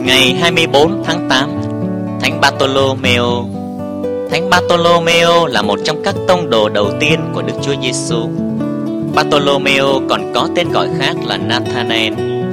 Ngày 24 tháng 8, Thánh Bartolomeo. Thánh Bartolomeo là một trong các tông đồ đầu tiên của Đức Chúa Giêsu. Bartolomeo còn có tên gọi khác là Nathanael.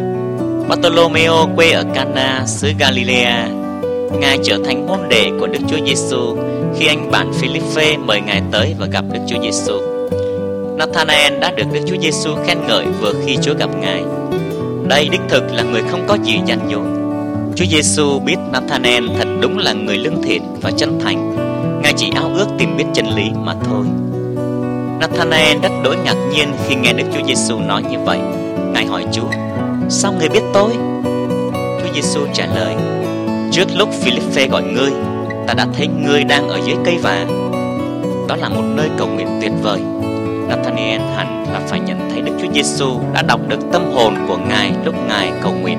Bartolomeo quê ở Cana, xứ Galilea. Ngài trở thành môn đệ của Đức Chúa Giêsu khi anh bạn Philippe mời Ngài tới và gặp Đức Chúa Giêsu. Nathanael đã được Đức Chúa Giêsu khen ngợi vừa khi Chúa gặp Ngài. Đây đích thực là người không có gì gian dối. Chúa Giêsu biết Nathanael thật đúng là người lương thiện và chân thành. Ngài chỉ ao ước tìm biết chân lý mà thôi. Nathanael rất đỗi ngạc nhiên khi nghe Đức Chúa Giêsu nói như vậy. Ngài hỏi Chúa: sao người biết tôi? Chúa Giêsu trả lời: trước lúc Philippe gọi ngươi, ta đã thấy ngươi đang ở dưới cây vả. Đó là một nơi cầu nguyện tuyệt vời. Nathanael hẳn là phải nhận thấy Đức Chúa Giêsu đã đọc được tâm hồn của Ngài lúc Ngài cầu nguyện.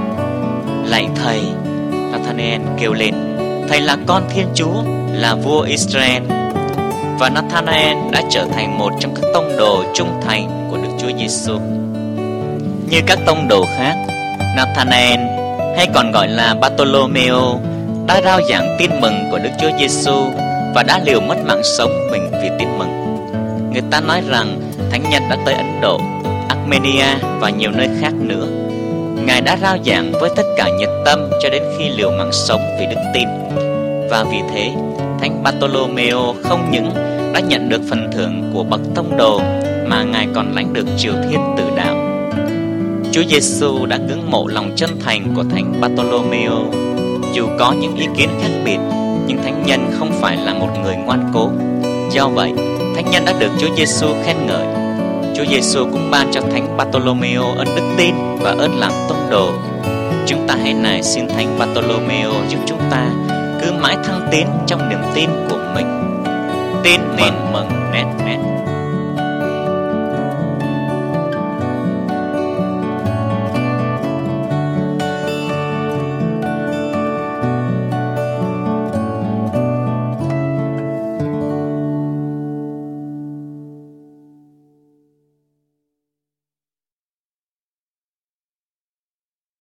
Lạy Thầy, Nathanael kêu lên, Thầy là con Thiên Chúa, là vua Israel. Và Nathanael đã trở thành một trong các tông đồ trung thành của Đức Chúa Giêsu. Như các tông đồ khác, Nathanael, hay còn gọi là Bartolomeo, đã rao giảng tin mừng của Đức Chúa Giêsu và đã liều mất mạng sống mình vì tin mừng. Người ta nói rằng Thánh Nhân đã tới Ấn Độ, Armenia và nhiều nơi khác nữa. Ngài đã rao giảng với tất cả nhiệt tâm cho đến khi liều mạng sống vì đức tin. Và vì thế, Thánh Bartolomeo không những đã nhận được phần thưởng của bậc tông đồ, mà Ngài còn lãnh được triều thiên tử đạo. Chúa Giêsu đã ngưỡng mộ lòng chân thành của Thánh Bartolomeo. Dù có những ý kiến khác biệt, nhưng Thánh Nhân không phải là một người ngoan cố. Do vậy, Thánh Nhân đã được Chúa Giêsu khen ngợi. Chúa Giêsu cũng ban cho Thánh Bartolomeo ơn đức tin và ơn làm tông đồ. Chúng ta hãy nài xin Thánh Bartolomeo giúp chúng ta cứ mãi thăng tiến trong niềm tin của mình. Tin mừng net.